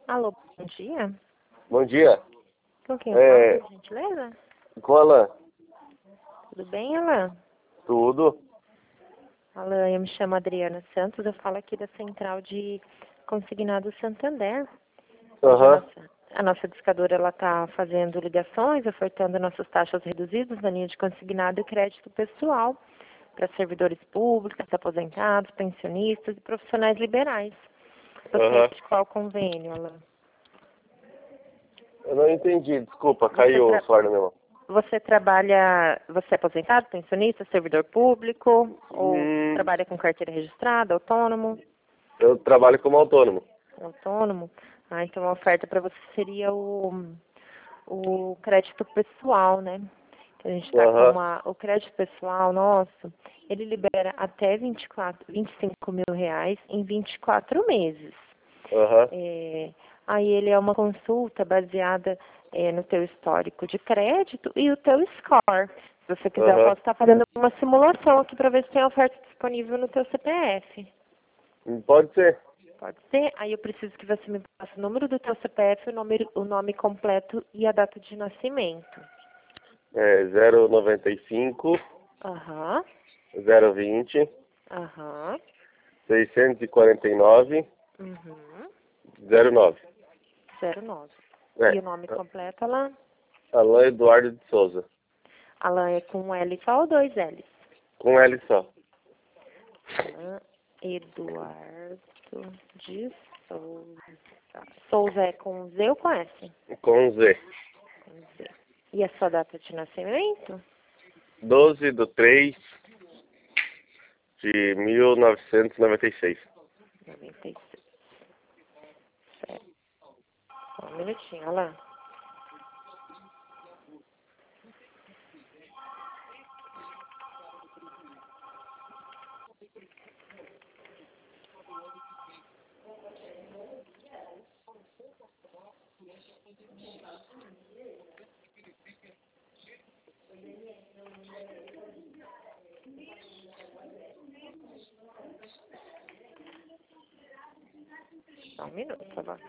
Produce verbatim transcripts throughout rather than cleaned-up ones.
Alô, bom dia. Bom dia. Com quem É... fala, por gentileza? Com a Alain. Tudo bem, Alain? Tudo? Alain, eu me chamo Adriana Santos, eu falo aqui da Central de Consignado Santander. Hoje Aham. a nossa, a nossa discadora ela está fazendo ligações, ofertando nossas taxas reduzidas na linha de consignado e crédito pessoal para servidores públicos, aposentados, pensionistas e profissionais liberais. Você Aham. de qual convênio, Alain? Eu não entendi, desculpa, Você caiu o tra- celular no meu. Você trabalha, você é aposentado, pensionista, servidor público, ou Hum, trabalha com carteira registrada, autônomo? eu trabalho como autônomo. Autônomo? Ah, então a oferta para você seria o, o crédito pessoal, né? Que a gente está com Aham. uma, o crédito pessoal nosso, ele libera até vinte e quatro, vinte e cinco mil reais em vinte e quatro meses. Aham. É, aí ele é uma consulta baseada é, no teu histórico de crédito e o teu score. Se você quiser, eu Aham. posso estar fazendo uma simulação aqui para ver se tem oferta disponível no teu C P F. Hum, Pode ser. Pode ser? Aí eu preciso que você me passe o número do teu C P F, o nome, o nome completo e a data de nascimento. É zero noventa e cinco, Aham, zero vinte, aham, seiscentos e quarenta e nove, uhum, zero nove. zero nove. É. E o nome completo, Alain? Alain Eduardo de Souza. Alain é com um L só ou dois L's? Com L só. Alain Eduardo de Souza. Souza é com Z ou com S? Com Z. Com Z. E a sua data de nascimento? doze de três de mil novecentos e noventa e seis. noventa e seis. Certo. Só um minutinho, Alain. Só um minuto, Alain.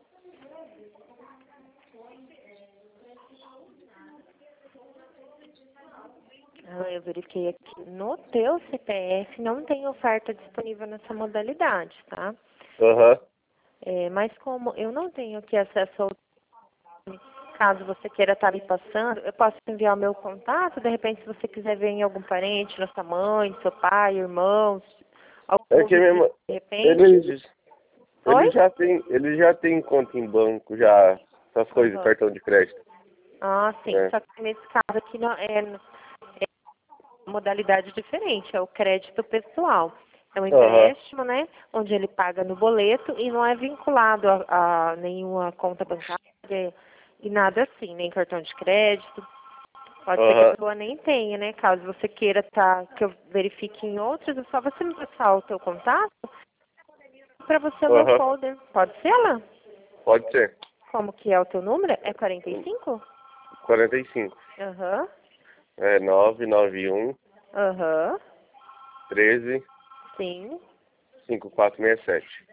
Ah, eu verifiquei aqui. No teu C P F não tem oferta disponível nessa modalidade, tá? Aham. É, mas como eu não tenho aqui acesso ao... Caso você queira estar me passando, eu posso enviar o meu contato. De repente, se você quiser ver em algum parente, nossa mãe, seu pai, irmãos, É algum que vizinho, mesmo, de repente. ele, ele Oi? já tem, ele já tem conta em banco, já, essas coisas, Aham. cartão de crédito. Ah, sim. É. Só que nesse caso aqui não, é, é modalidade diferente, é o crédito pessoal. É um Aham. empréstimo, né? Onde ele paga no boleto e não é vinculado a, a nenhuma conta bancária e nada assim, nem cartão de crédito. Pode ser que a Aham. pessoa nem tenha, né? Caso você queira tá, que eu verifique em outros, é só você me passar o teu contato para você o meu Aham. folder. Pode ser, Alain? Pode ser. Como que é o teu número? É quarenta e cinco? quarenta e cinco. Aham, É nove nove um, aham, treze, sim. cinco quatro seis sete.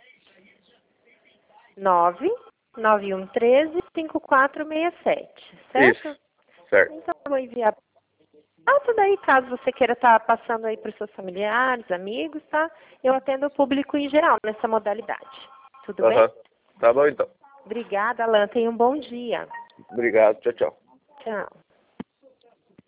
nove nove um treze cinco quatro seis sete, certo? Isso. Certo. Então eu vou enviar. Ah, tudo aí, caso você queira estar passando aí para os seus familiares, amigos, tá? Eu atendo o público em geral nessa modalidade. Tudo bem? Aham. Tá bom então. Obrigada, Alan. Tenha um bom dia. Obrigado. Tchau, tchau. Tchau.